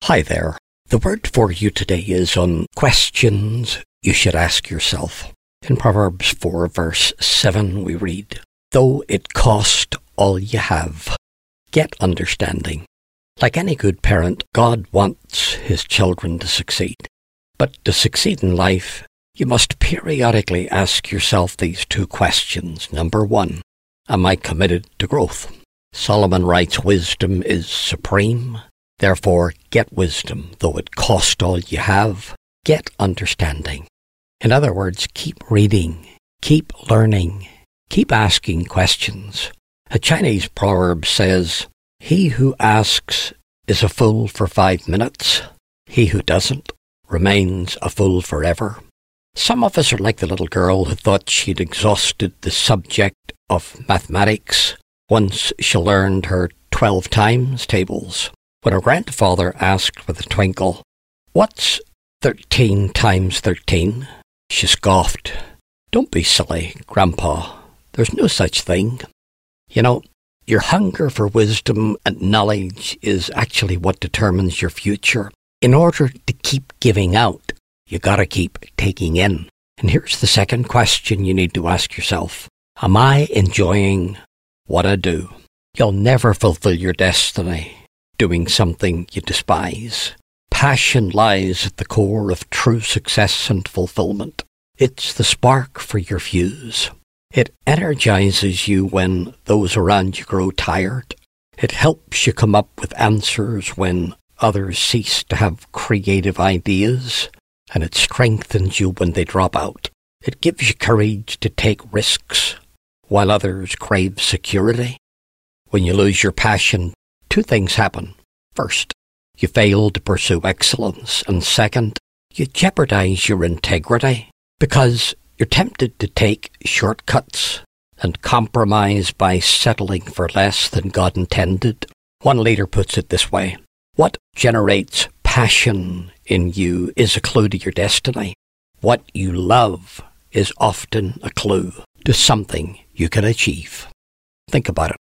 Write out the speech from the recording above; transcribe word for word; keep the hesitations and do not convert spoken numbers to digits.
Hi there. The word for you today is on questions you should ask yourself. In Proverbs four verse seven we read, "Though it cost all you have, get understanding." Like any good parent, God wants his children to succeed. But to succeed in life, you must periodically ask yourself these two questions. Number one, am I committed to growth? Solomon writes, wisdom is supreme. Therefore, get wisdom, though it cost all you have. Get understanding. In other words, keep reading, keep learning, keep asking questions. A Chinese proverb says, "He who asks is a fool for five minutes. He who doesn't remains a fool forever." Some of us are like the little girl who thought she'd exhausted the subject of mathematics once she learned her twelve times tables. When her grandfather asked with a twinkle, "What's thirteen times thirteen?" she scoffed. "Don't be silly, Grandpa. There's no such thing." You know, your hunger for wisdom and knowledge is actually what determines your future. In order to keep giving out, you gotta keep taking in. And here's the second question you need to ask yourself. Am I enjoying what I do? You'll never fulfill your destiny doing something you despise. Passion lies at the core of true success and fulfillment. It's the spark for your fuse. It energizes you when those around you grow tired. It helps you come up with answers when others cease to have creative ideas. And it strengthens you when they drop out. It gives you courage to take risks while others crave security. When you lose your passion, two things happen. First, you fail to pursue excellence, and second, you jeopardize your integrity because you're tempted to take shortcuts and compromise by settling for less than God intended. One leader puts it this way, what generates passion in you is a clue to your destiny. What you love is often a clue to something you can achieve. Think about it.